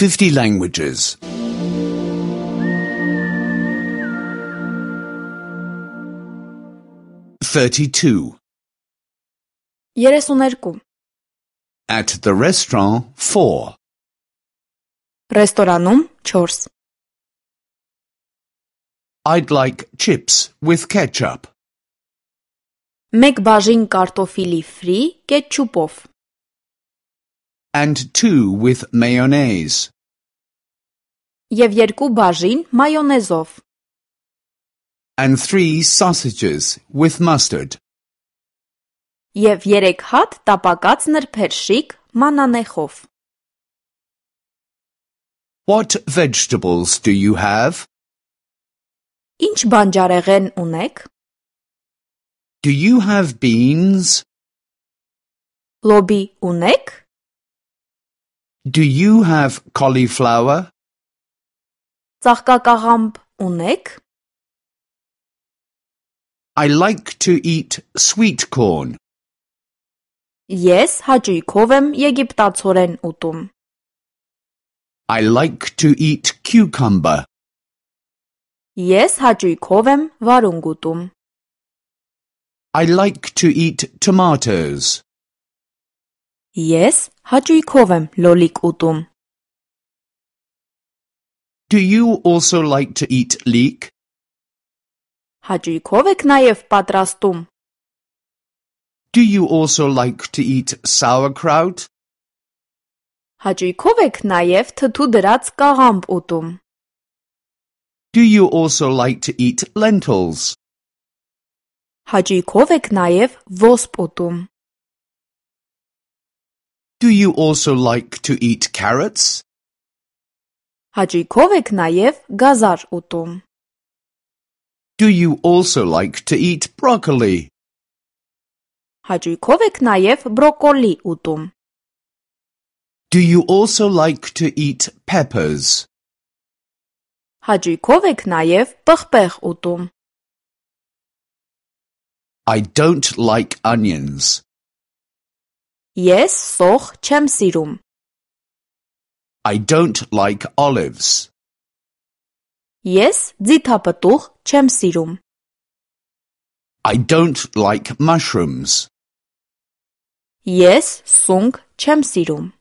50 languages. 32. 32. At the restaurant, 4. Ռեստորանում 4. I'd like chips with ketchup. Մեկ բաժին կարտոֆիլի ֆրի կետչուպով And 2 with mayonnaise. և 2 բաժին մայոնեզով And 3 sausages with mustard. և 3 հատ տապակած նրբերշիկ մանանեխով What vegetables do you have? Ինչ բանջարեղեն ունեք? Do you have beans? Լոբի ունեք? Do you have cauliflower? Ծաղկակաղամբ ունեք? I like to eat sweet corn. Ես հաճույքով եմ եգիպտացորեն ուտում I like to eat cucumber. Ես հաճույքով եմ վարունգ ուտում I like to eat tomatoes. Ես հաճույքով եմ լոլիկ ուտում Do you also like to eat leek? Հաճույքով եք նաև պատրաստում Do you also like to eat sauerkraut? Հաճույքով եք նաև թթու դրած կաղամբ ուտում Do you also like to eat lentils? Հաճույքով եք նաև ոսպ ուտում Do you also like to eat carrots? Հաճույքով եք նաև գազար ուտում Do you also like to eat broccoli? Հաճույքով եք նաև բրոկոլի ուտում Do you also like to eat peppers? Հաճույքով եք նաև պղպեղ ուտում I don't like onions. Ես սող չեմ սիրում I don't like olives. Ես ձիթապտուղ չեմ սիրում I don't like mushrooms. Ես սունգ չեմ սիրում